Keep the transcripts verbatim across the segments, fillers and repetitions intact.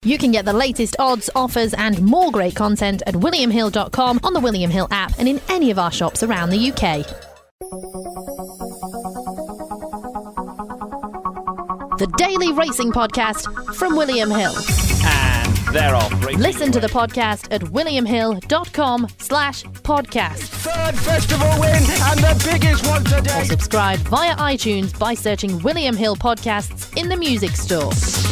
You can get the latest odds, offers and more great content at william hill dot com, on the William Hill app and in any of our shops around the U K. The Daily Racing Podcast from William Hill. And they're off. Listen to the podcast at william hill dot com slash podcast. Third festival win and the biggest one today. Or subscribe via iTunes by searching William Hill Podcasts in the music store.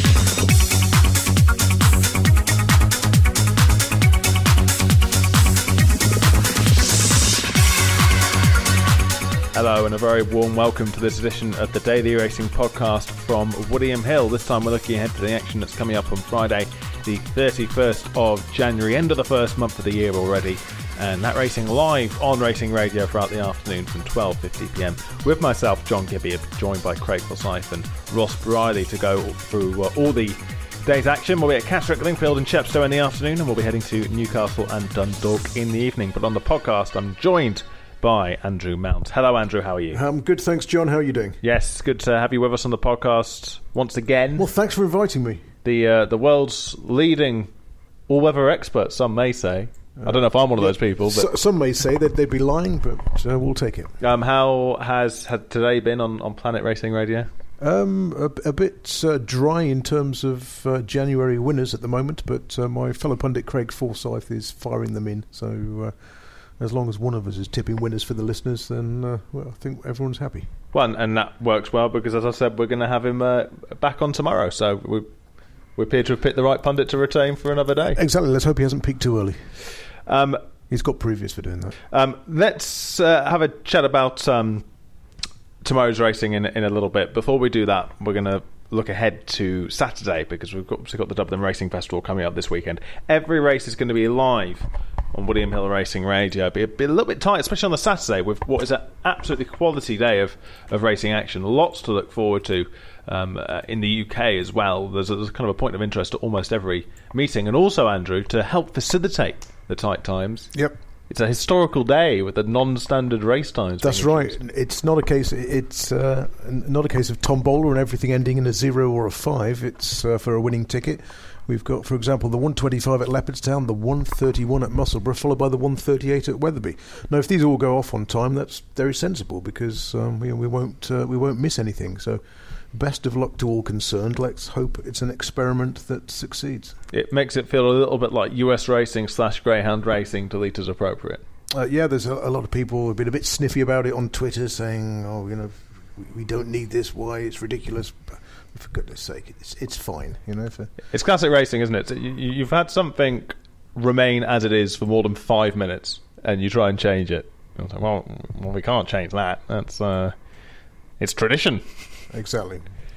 Hello and a very warm welcome to this edition of the Daily Racing Podcast from William Hill. This time we're looking ahead to the action that's coming up on Friday, the thirty-first of January, end of the first month of the year already, and that racing live on Racing Radio throughout the afternoon from twelve fifty p m with myself, John Gibby, joined by Craig Forsyth and Ross Briley to go through uh, all the day's action. We'll be at Catterick, Lingfield and Chepstow in the afternoon, and we'll be heading to Newcastle and Dundalk in the evening. But on the podcast, I'm joined by Andrew Mount. Hello, Andrew. How are you? I'm good, thanks, John. How are you doing? Yes, good to have you with us on the podcast once again. Well, thanks for inviting me. The uh, the world's leading all-weather expert, some may say. Uh, I don't know if I'm one of those people. But so, some may say that they'd be lying, but uh, we'll take it. Um, how has had today been on, on Planet Racing Radio? Um, a, a bit uh, dry in terms of uh, January winners at the moment, but uh, my fellow pundit Craig Forsyth is firing them in, so... Uh, As long as one of us is tipping winners for the listeners, then uh, well, I think everyone's happy. Well, and, and that works well because, as I said, we're going to have him uh, back on tomorrow. So we we appear to have picked the right pundit to retain for another day. Exactly. Let's hope he hasn't peaked too early. Um, He's got previous for doing that. Um, let's uh, have a chat about um, tomorrow's racing in in a little bit. Before we do that, we're going to look ahead to Saturday because we've got, we've got the Dublin Racing Festival coming up this weekend. Every race is going to be live on William Hill Racing Radio. Be a, be a little bit tight, especially on the Saturday, with what is an absolutely quality day of, of racing action. Lots to look forward to um, uh, in the U K as well. There's, a, there's kind of a point of interest at almost every meeting. And also, Andrew, to help facilitate the tight times. Yep. It's a historical day with the non-standard race times. That's right. It's not a case. It's uh, not a case of tombola and everything ending in a zero or a five. It's uh, for a winning ticket. We've got, for example, the one twenty-five at Leopardstown, the one thirty-one at Musselburgh, followed by the one thirty-eight at Wetherby. Now, if these all go off on time, that's very sensible because um, we, we won't uh, we won't miss anything. So, best of luck to all concerned. Let's hope it's an experiment that succeeds. It makes it feel a little bit like U S racing slash Greyhound racing, delete as appropriate. Uh, yeah, there's a, a lot of people who've been a bit sniffy about it on Twitter, saying, "Oh, you know, we, we don't need this. Why? It's ridiculous." But for goodness sake, it's it's fine, you know. For it's classic racing, isn't it? So you, you've had something remain as it is for more than five minutes, and you try and change it. And it's like, well, well, we can't change that. That's uh, it's tradition. Exactly.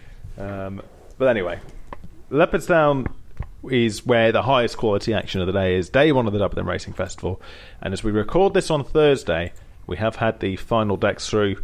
Um, but anyway, Leopardstown is where the highest quality action of the day is. Day one of the Dublin Racing Festival, and as we record this on Thursday, we have had the final decks through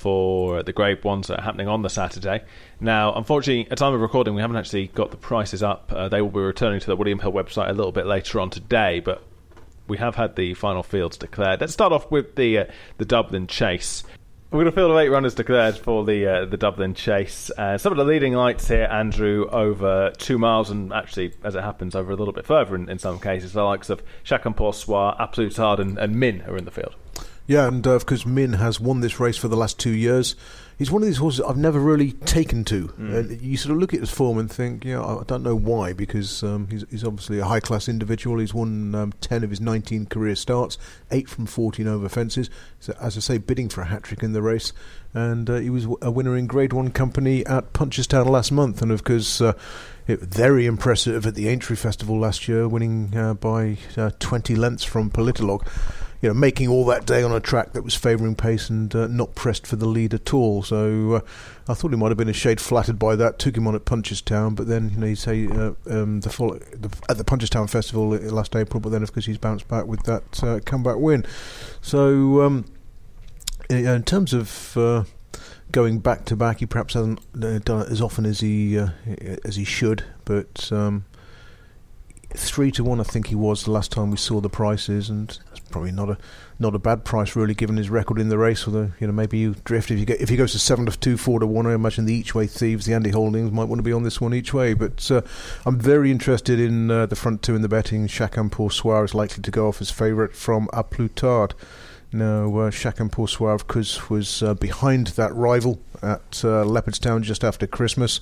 for the Grade ones that are happening on the Saturday. Now, unfortunately, at time of recording, we haven't actually got the prices up. Uh, they will be returning to the William Hill website a little bit later on today, but we have had the final fields declared. Let's start off with the uh, the Dublin Chase. We're going to field of eight runners declared for the uh, the Dublin Chase. Uh, some of the leading lights here, Andrew, over two miles, and actually, as it happens, over a little bit further in, in some cases. The likes of Chacun Pour Soi, Absolute Hard, and, and Min are in the field. Yeah, and uh, because Min has won this race for the last two years, he's one of these horses I've never really taken to. Mm. Uh, you sort of look at his form and think, yeah, I don't know why, because um, he's, he's obviously a high-class individual. He's won um, ten of his nineteen career starts, eight from fourteen over fences. So, as I say, bidding for a hat-trick in the race. And uh, he was a winner in Grade one company at Punchestown last month. And, of course, uh, it, very impressive at the Aintree Festival last year, winning uh, by uh, twenty lengths from Politolog. You know, making all that day on a track that was favouring pace and uh, not pressed for the lead at all. So uh, I thought he might have been a shade flattered by that. Took him on at Punchestown, but then, you know, you say uh, um, the, follow, the at the Punchestown Festival last April. But then, of course, he's bounced back with that uh, comeback win. So um, in terms of uh, going back to back, he perhaps hasn't uh, done it as often as he uh, as he should. But um, three to one, I think he was the last time we saw the prices, and that's probably not a not a bad price really, given his record in the race. Although, you know, maybe you drift if you get if he goes to seven to two, four to one. I imagine the each way thieves, the Andy Holdings, might want to be on this one each way. But uh, I'm very interested in uh, the front two in the betting. Chacun Pour Soi is likely to go off as favourite from A Plus Tard. Now, uh, Chacun Pour Soi, of course, was uh, behind that rival at uh, Leopardstown just after Christmas.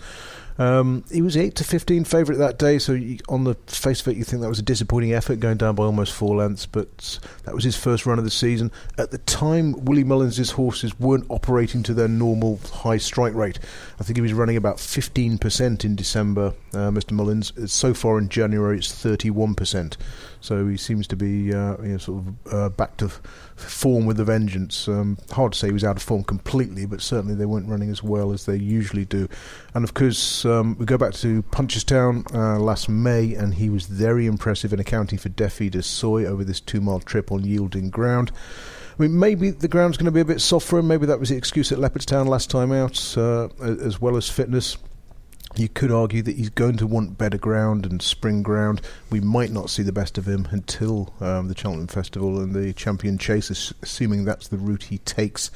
Um, he was eight to fifteen favourite that day, so you, on the face of it, you think that was a disappointing effort, going down by almost four lengths. But that was his first run of the season. At the time, Willie Mullins' horses weren't operating to their normal high strike rate. I think he was running about fifteen percent in December, uh, Mister Mullins. So far in January, it's thirty-one percent. So he seems to be uh, you know, sort of uh, back to f- form with a vengeance. Um, hard to say he was out of form completely, but certainly they weren't running as well as they usually do. And of course, um, we go back to Punchestown uh, last May, and he was very impressive in accounting for Défi de Soy over this two-mile trip on yielding ground. I mean, maybe the ground's going to be a bit soft for him. Maybe that was the excuse at Leopardstown last time out, uh, as well as fitness. You could argue that he's going to want better ground and spring ground. We might not see the best of him until um, the Cheltenham Festival and the Champion Chase, assuming that's the route he takes.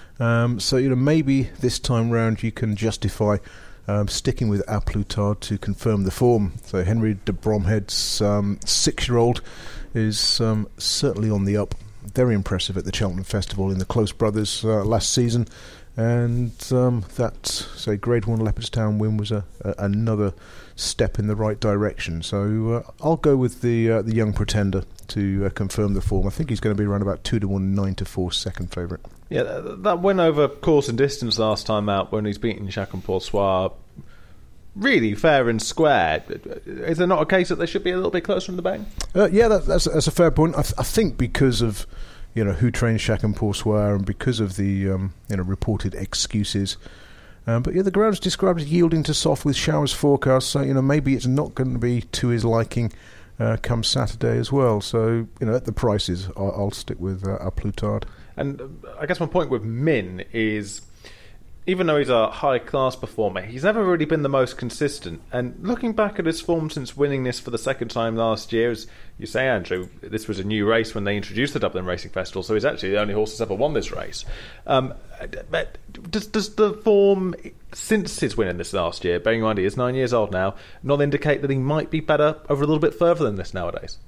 Um, so, you know, maybe this time round you can justify um, sticking with A Plus Tard to confirm the form. So Henry de Bromhead's um, six-year-old is um, certainly on the up. Very impressive at the Cheltenham Festival in the Close Brothers uh, last season. And um, that, say, Grade one Leopardstown win was a, a, another step in the right direction. So uh, I'll go with the uh, the young pretender to uh, confirm the form. I think he's going to be around about two to one, nine to four, second favourite. Yeah, that, that win over course and distance last time out when he's beaten Chacun Pour Soi, really fair and square. Is there not a case that they should be a little bit closer in the bang? Uh, yeah, that, that's, that's a fair point. I, th- I think because of, you know, who trains Chacun Pour Soi, and because of the um, you know reported excuses. Um, but yeah, the ground's described as yielding to soft with showers forecast, so you know maybe it's not going to be to his liking uh, come Saturday as well. So you know at the prices, I'll, I'll stick with uh, A Plus Tard. And uh, I guess my point with Min is, even though he's a high-class performer, he's never really been the most consistent. And looking back at his form since winning this for the second time last year, as you say, Andrew, this was a new race when they introduced the Dublin Racing Festival, so he's actually the only horse that's ever won this race. Um, but does, does the form since his win in this last year, bearing in mind he is nine years old now, not indicate that he might be better over a little bit further than this nowadays?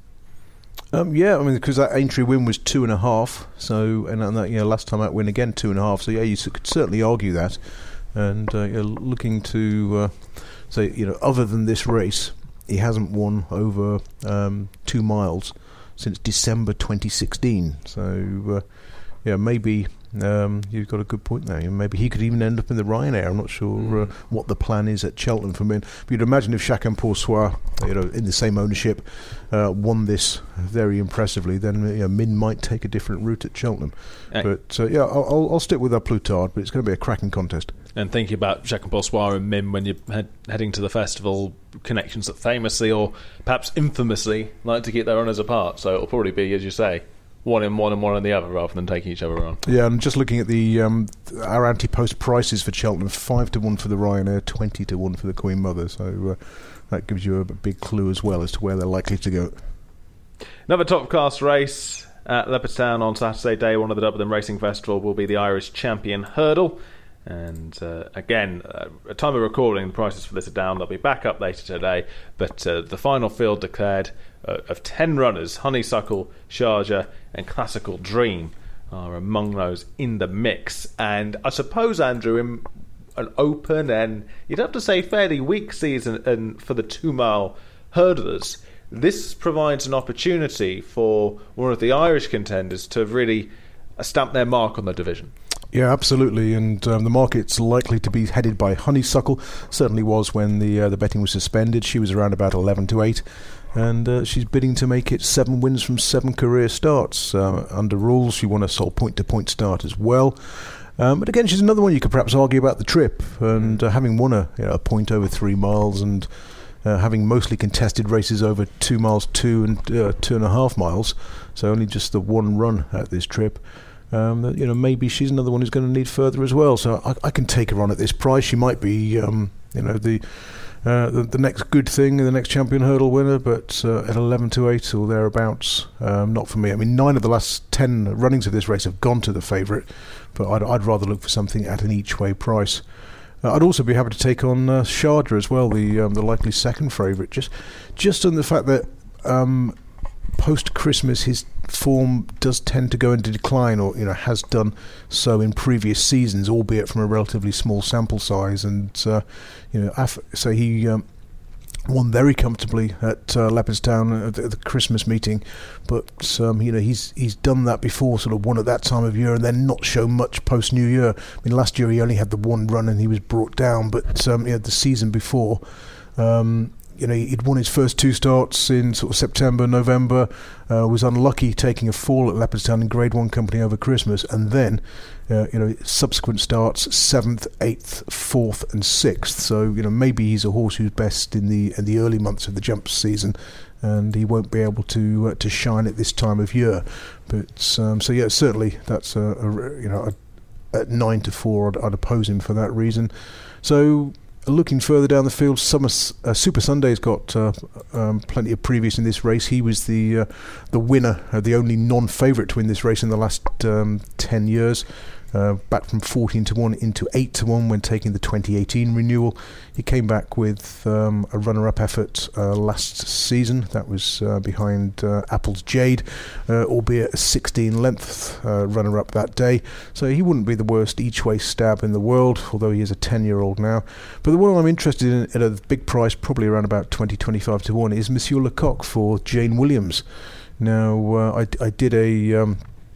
Um, yeah, I mean, because that Aintree win was two and a half, so and, and that you know last time out win again two and a half, so yeah, you could certainly argue that. And uh, you're looking to uh, say, you know, other than this race, he hasn't won over um, two miles since December twenty sixteen. So uh, yeah, maybe um, you've got a good point there. Maybe he could even end up in the Ryanair. I'm not sure mm. uh, what the plan is at Cheltenham for Min. But you'd imagine if Chacun Pour Soi, you know, in the same ownership, uh, won this very impressively, then you know, Min might take a different route at Cheltenham. Hey. But uh, yeah, I'll, I'll stick with A Plus Tard, but it's going to be a cracking contest. And thinking about Chacun Pour Soi and Min when you're head, heading to the festival, connections that famously or perhaps infamously like to keep their runners apart. So it'll probably be, as you say, one in one and one in the other rather than taking each other on. Yeah, and just looking at the um, our anti-post prices for Cheltenham, five to one for the Ryanair, twenty to one for the Queen Mother. So uh, that gives you a big clue as well as to where they're likely to go. Another top-class race at Leopardstown on Saturday, day one of the Dublin Racing Festival, will be the Irish Champion Hurdle. And uh, again, uh, at time of recording, the prices for this are down. They'll be back up later today. But uh, the final field declared uh, of ten runners, Honeysuckle, Sharjah and Classical Dream are among those in the mix. And I suppose, Andrew, in an open and you'd have to say fairly weak season and for the two-mile hurdlers, this provides an opportunity for one of the Irish contenders to really stamp their mark on the division. Yeah, absolutely, and um, the market's likely to be headed by Honeysuckle. Certainly was when the uh, the betting was suspended. She was around about eleven to eight, and uh, she's bidding to make it seven wins from seven career starts. Uh, under rules, she won a sole point-to-point start as well. Um, but again, she's another one you could perhaps argue about the trip, and uh, having won a, you know, a point over three miles and uh, having mostly contested races over two miles, two and uh, two and a half miles, so only just the one run at this trip. Um, you know, maybe she's another one who's going to need further as well. So I, I can take her on at this price. She might be, um, you know, the uh, the, the next good thing, the next champion hurdle winner, but uh, at eleven to eight or thereabouts, um, not for me. I mean, nine of the last ten runnings of this race have gone to the favourite, but I'd, I'd rather look for something at an each-way price. Uh, I'd also be happy to take on uh, Sharjah as well, the um, the likely second favourite, just just on the fact that um, post-Christmas his form does tend to go into decline, or you know has done so in previous seasons, albeit from a relatively small sample size. And uh, you know, af- so he um, won very comfortably at uh, Leopardstown at the, the Christmas meeting, but um, you know he's he's done that before, sort of won at that time of year, and then not shown much post New Year. I mean, last year he only had the one run and he was brought down, but um, you know, the season before. Um, You know, he'd won his first two starts in sort of September, November, uh, was unlucky taking a fall at Leopardstown in Grade One company over Christmas, and then, uh, you know, subsequent starts seventh, eighth, fourth, and sixth. So you know, maybe he's a horse who's best in the in the early months of the jump season, and he won't be able to uh, to shine at this time of year. But um, so yeah, certainly that's a, a you know a, at nine to four, I'd, I'd oppose him for that reason. So. Looking further down the field, Summer uh, Super Sunday's got uh, um, plenty of previous in this race. He was the uh, the winner, uh, the only non-favourite to win this race in the last um, ten years. Uh, back from fourteen to one into eight to one when taking the twenty eighteen renewal. He came back with um, a runner-up effort uh, last season. That was uh, behind uh, Apple's Jade, uh, albeit a sixteen length uh, runner-up that day. So he wouldn't be the worst each-way stab in the world, although he is a ten-year-old now. But the one I'm interested in at a big price, probably around about twenty, twenty-five to one, is Monsieur Lecoq for Jane Williams. Now, uh, I, I did a... Um,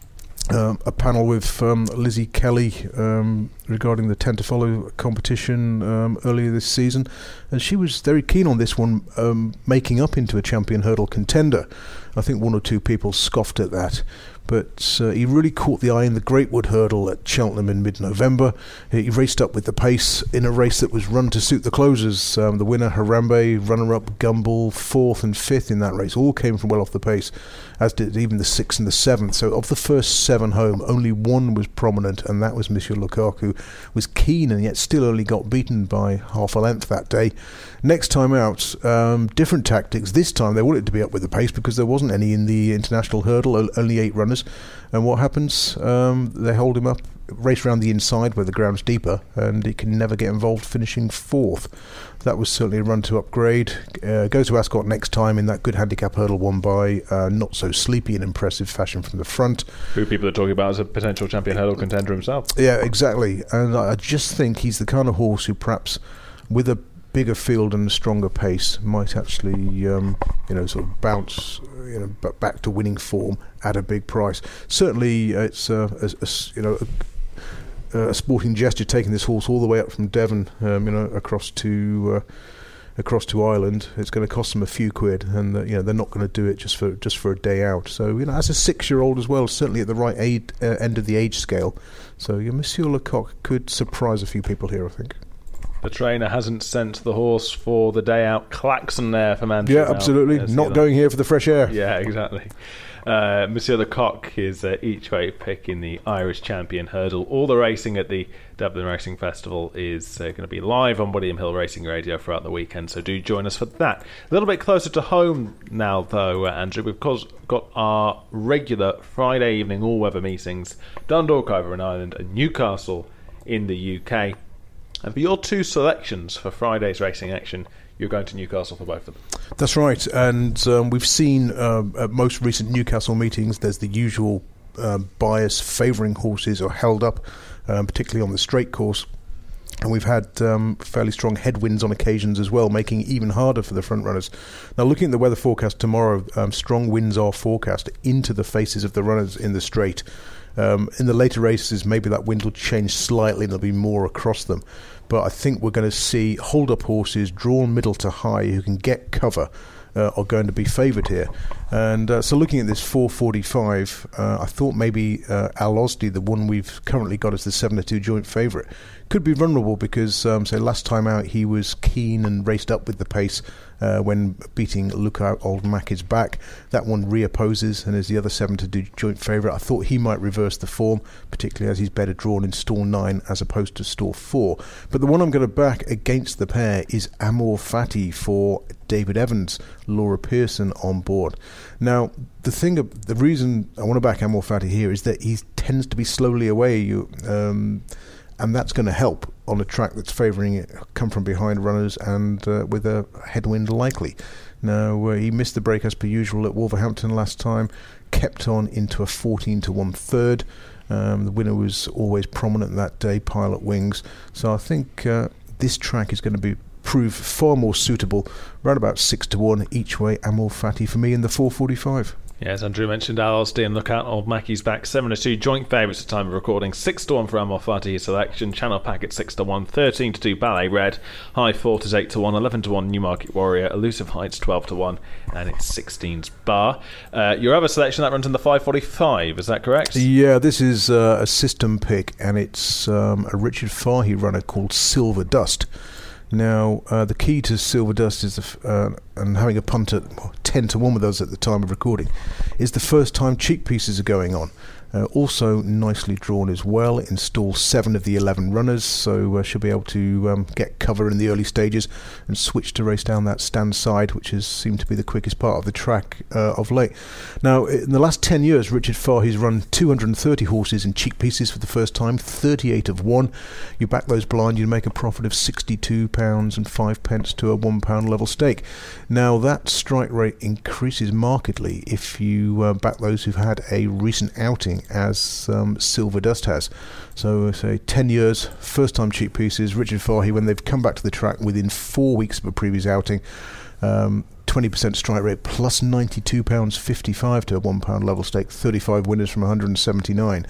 Um, a panel with um, Lizzie Kelly um, regarding the ten to follow competition um, earlier this season, and she was very keen on this one um, making up into a champion hurdle contender. I think one or two people scoffed at that, but uh, he really caught the eye in the Greatwood Hurdle at Cheltenham in mid-November. He raced up with the pace in a race that was run to suit the closers. Um, the winner, Harambe, runner-up Gumbel, fourth and fifth in that race, all came from well off the pace, as did even the sixth and the seventh. So of the first seven home, only one was prominent, and that was Monsieur Lecoq, who was keen and yet still only got beaten by half a length that day. Next time out, um, different tactics. This time they wanted to be up with the pace because there wasn't any in the international hurdle, only eight runners. And what happens? Um, they hold him up, race around the inside where the ground's deeper, and he can never get involved, finishing fourth. That was certainly a run to upgrade. Uh, go to Ascot next time in that good handicap hurdle won by uh, not so sleepy and impressive fashion from the front. Who people are talking about as a potential champion hurdle contender himself. Yeah, exactly. And I just think he's the kind of horse who perhaps, with a bigger field and a stronger pace, might actually, um, you know, sort of bounce, you know, b- back to winning form at a big price. Certainly, it's uh, a, a, you know. A, a sporting gesture taking this horse all the way up from Devon, um, you know, across to uh, across to Ireland. It's going to cost them a few quid, and uh, you know they're not going to do it just for just for a day out. So you know, as a six-year-old as well, certainly at the right age, uh, end of the age scale. So yeah, Monsieur Lecoq could surprise a few people here, I think. The trainer hasn't sent the horse for the day out. Klaxon there for Manchester. Yeah, absolutely. Yes, not going here for the fresh air. Yeah, exactly. Uh, Monsieur Lecoq is uh, each way pick in the Irish Champion Hurdle. All the racing at the Dublin Racing Festival is uh, going to be live on William Hill Racing Radio throughout the weekend, so do join us for that. A little bit closer to home now, though, uh, Andrew, we've got our regular Friday evening all-weather meetings, Dundalk over in Ireland and Newcastle in the U K. And for your two selections for Friday's racing action, you're going to Newcastle for both of them. That's right, and um, we've seen uh, at most recent Newcastle meetings there's the usual uh, bias favouring horses or held up, um, particularly on the straight course, and we've had um, fairly strong headwinds on occasions as well, making it even harder for the front runners. Now, looking at the weather forecast tomorrow, um, strong winds are forecast into the faces of the runners in the straight. Um, in the later races, maybe that wind will change slightly and there'll be more across them. But I think we're going to see hold-up horses drawn middle to high who can get cover uh, are going to be favoured here. And uh, so looking at this four forty-five, uh, I thought maybe uh, Al Osdi, the one we've currently got as the seven to two joint favourite, could be vulnerable because, um, say, last time out he was keen and raced up with the pace uh, when beating Lookout Old Mackie's back. That one reopposes and is the other seven to two joint favourite. I thought he might reverse the form, particularly as he's better drawn in stall nine as opposed to stall four. But the one I'm going to back against the pair is Amor Fati for David Evans, Laura Pearson on board. Now, the thing, the reason I want to back Amor Fati here is that he tends to be slowly away. You. Um, And that's going to help on a track that's favouring come from behind runners and uh, with a headwind likely. Now, uh, he missed the break as per usual at Wolverhampton last time, kept on into a fourteen to one third. Um, the winner was always prominent that day, Pilot Wings. So I think uh, this track is going to be prove far more suitable, around about six to one each way. Amor Fati for me in the four forty-five. Yes, Andrew mentioned Al Osdi and Lookout Old Mackie's back, seven to two joint favourites at the time of recording, six to one for Amor Fati, his selection, Channel Packet six to one, thirteen to two Ballet Red, High Fort is eight to one, eleven to one Newmarket Warrior, Elusive Heights twelve to one, and it's sixteen's Bar. Uh, your other selection, that runs in the five forty-five, is that correct? Yeah, this is uh, a system pick, and it's um, a Richard Fahey runner called Silver Dust. Now, uh, the key to Silver Dust is, the f- uh, and having a punt at well, ten to one with us at the time of recording, is the first time cheek pieces are going on. Uh, also nicely drawn as well, install seven of the eleven runners, so uh, she'll be able to um, get cover in the early stages and switch to race down that stand side, which has seemed to be the quickest part of the track uh, of late. Now, in the last ten years, Richard Fahey's run two hundred thirty horses in cheek pieces for the first time, thirty-eight of one. You back those blind, you make a profit of sixty-two pounds and five pence to a one pound level stake. Now, that strike rate increases markedly if you uh, back those who've had a recent outing as um, Silver Dust has. So, say, ten years, first time cheap pieces, Richard Fahey, when they've come back to the track within four weeks of a previous outing, um, twenty percent strike rate plus ninety-two pounds fifty-five to a one pound level stake, thirty-five winners from one hundred seventy-nine.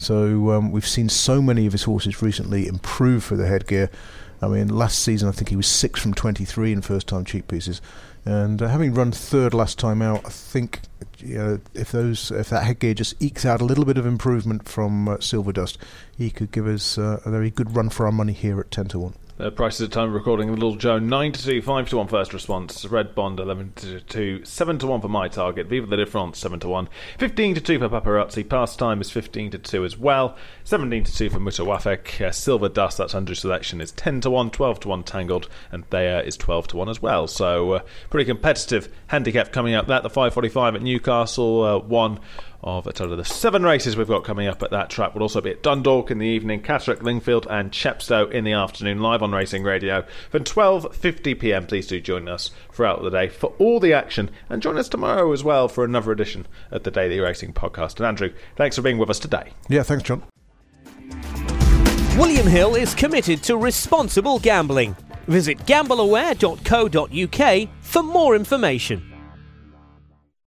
So um, we've seen so many of his horses recently improve for the headgear. I mean, last season I think he was six from twenty-three in first time cheap pieces. And uh, having run third last time out, I think you know, if those if that headgear just ekes out a little bit of improvement from uh, Silver Dust, he could give us uh, a very good run for our money here at ten to one. The prices at the time of recording, Little Joe nine to two, five to one first response, Red Bond eleven to two, seven to one for My Target, Viva la Difference seven to one, fifteen to two for Paparazzi, Pastime is fifteen to two as well, seventeen to two for Mutawafik, uh, Silver Dust, that's Andrew's selection, is ten to one, twelve to one Tangled, and Thea is twelve to one as well. So uh, pretty competitive handicap coming up that, the five forty-five at Newcastle, uh, one of a total of the seven races we've got coming up at that track. Will also be at Dundalk in the evening, Catterick, Lingfield and Chepstow in the afternoon, live on Racing Radio from twelve fifty p m. Please do join us throughout the day for all the action, and join us tomorrow as well for another edition of the Daily Racing Podcast. And Andrew, thanks for being with us today. Yeah, thanks, John. William Hill is committed to responsible gambling. Visit gamble aware dot co dot uk for more information.